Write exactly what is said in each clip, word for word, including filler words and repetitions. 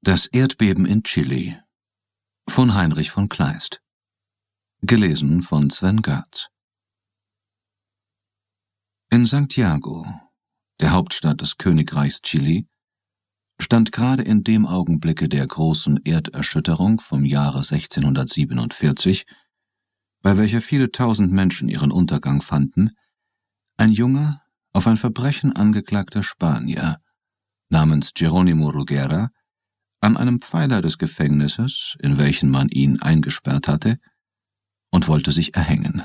Das Erdbeben in Chile von Heinrich von Kleist. Gelesen von Sven Görtz. In Santiago, der Hauptstadt des Königreichs Chile, stand gerade in dem Augenblicke der großen Erderschütterung vom Jahre sechzehnhundertsiebenundvierzig, bei welcher viele tausend Menschen ihren Untergang fanden, ein junger, auf ein Verbrechen angeklagter Spanier namens Jerónimo Rugera an einem Pfeiler des Gefängnisses, in welchen man ihn eingesperrt hatte, und wollte sich erhängen.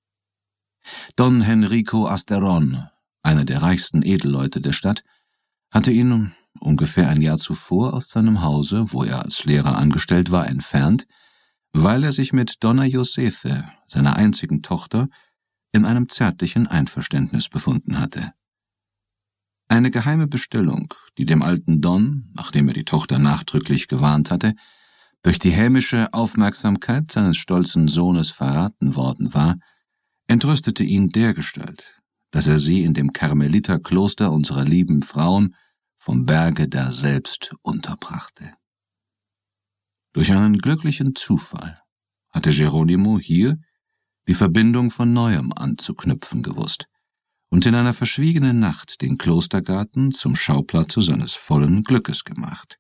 Don Henrico Asterón, einer der reichsten Edelleute der Stadt, hatte ihn ungefähr ein Jahr zuvor aus seinem Hause, wo er als Lehrer angestellt war, entfernt, weil er sich mit Donna Josefe, seiner einzigen Tochter, in einem zärtlichen Einverständnis befunden hatte. Eine geheime Bestellung, die dem alten Don, nachdem er die Tochter nachdrücklich gewarnt hatte, durch die hämische Aufmerksamkeit seines stolzen Sohnes verraten worden war, entrüstete ihn dergestalt, dass er sie in dem Karmeliterkloster unserer lieben Frauen vom Berge daselbst unterbrachte. Durch einen glücklichen Zufall hatte Jerónimo hier die Verbindung von Neuem anzuknüpfen gewusst und in einer verschwiegenen Nacht den Klostergarten zum Schauplatze seines vollen Glückes gemacht.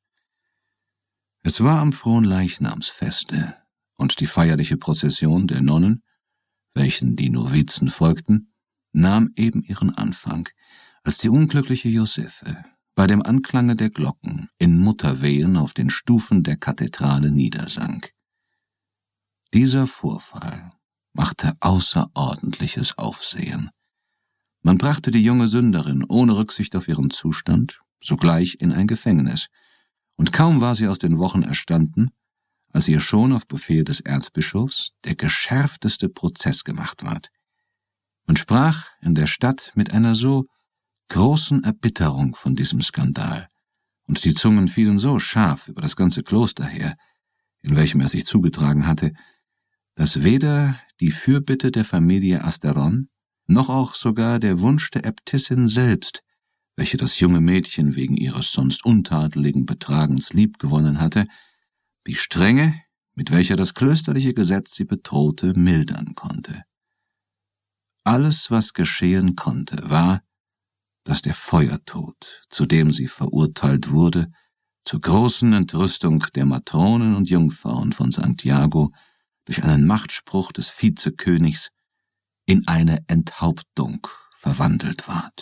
Es war am Fronleichnamsfeste, und die feierliche Prozession der Nonnen, welchen die Novizen folgten, nahm eben ihren Anfang, als die unglückliche Josefe bei dem Anklange der Glocken in Mutterwehen auf den Stufen der Kathedrale niedersank. Dieser Vorfall machte außerordentliches Aufsehen. Man brachte die junge Sünderin ohne Rücksicht auf ihren Zustand sogleich in ein Gefängnis, und kaum war sie aus den Wochen erstanden, als ihr schon auf Befehl des Erzbischofs der geschärfteste Prozess gemacht ward. Man sprach in der Stadt mit einer so großen Erbitterung von diesem Skandal, und die Zungen fielen so scharf über das ganze Kloster her, in welchem er sich zugetragen hatte, dass weder die Fürbitte der Familie Asterón noch auch sogar der Wunsch der Äbtissin selbst, welche das junge Mädchen wegen ihres sonst untadeligen Betragens liebgewonnen hatte, die Strenge, mit welcher das klösterliche Gesetz sie bedrohte, mildern konnte. Alles, was geschehen konnte, war, dass der Feuertod, zu dem sie verurteilt wurde, zur großen Entrüstung der Matronen und Jungfrauen von Santiago durch einen Machtspruch des Vizekönigs in eine Enthauptung verwandelt ward.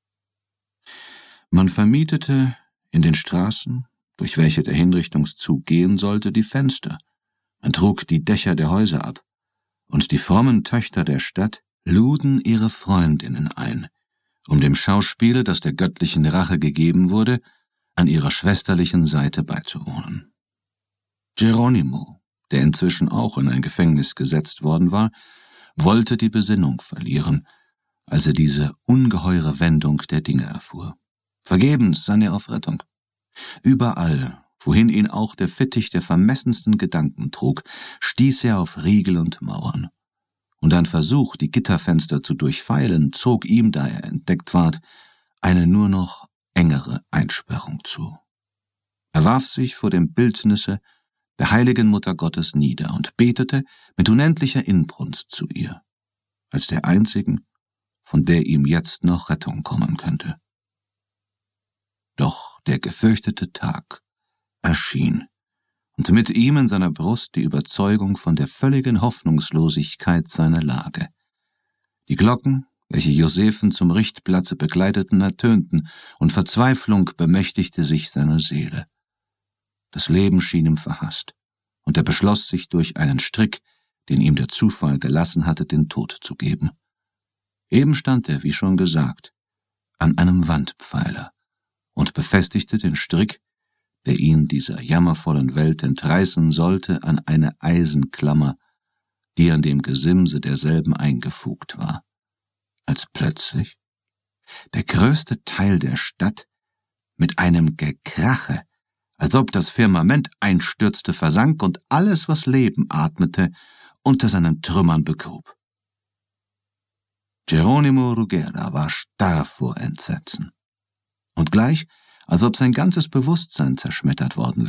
Man vermietete in den Straßen, durch welche der Hinrichtungszug gehen sollte, die Fenster, man trug die Dächer der Häuser ab, und die frommen Töchter der Stadt luden ihre Freundinnen ein, um dem Schauspiele, das der göttlichen Rache gegeben wurde, an ihrer schwesterlichen Seite beizuwohnen. Jerónimo, der inzwischen auch in ein Gefängnis gesetzt worden war, wollte die Besinnung verlieren, als er diese ungeheure Wendung der Dinge erfuhr. Vergebens sann er auf Rettung. Überall, wohin ihn auch der Fittich der vermessensten Gedanken trug, stieß er auf Riegel und Mauern. Und ein Versuch, die Gitterfenster zu durchfeilen, zog ihm, da er entdeckt ward, eine nur noch engere Einsperrung zu. Er warf sich vor dem Bildnisse der heiligen Mutter Gottes nieder und betete mit unendlicher Inbrunst zu ihr, als der einzigen, von der ihm jetzt noch Rettung kommen könnte. Doch der gefürchtete Tag erschien, und mit ihm in seiner Brust die Überzeugung von der völligen Hoffnungslosigkeit seiner Lage. Die Glocken, welche Josephen zum Richtplatze begleiteten, ertönten, und Verzweiflung bemächtigte sich seiner Seele. Das Leben schien ihm verhasst, und er beschloss sich durch einen Strick, den ihm der Zufall gelassen hatte, den Tod zu geben. Eben stand er, wie schon gesagt, an einem Wandpfeiler und befestigte den Strick, der ihn dieser jammervollen Welt entreißen sollte, an eine Eisenklammer, die an dem Gesimse derselben eingefugt war, als plötzlich der größte Teil der Stadt mit einem Gekrache, als ob das Firmament einstürzte, versank und alles, was Leben atmete, unter seinen Trümmern begrub. Jerónimo Rugera war starr vor Entsetzen. Und gleich, als ob sein ganzes Bewusstsein zerschmettert worden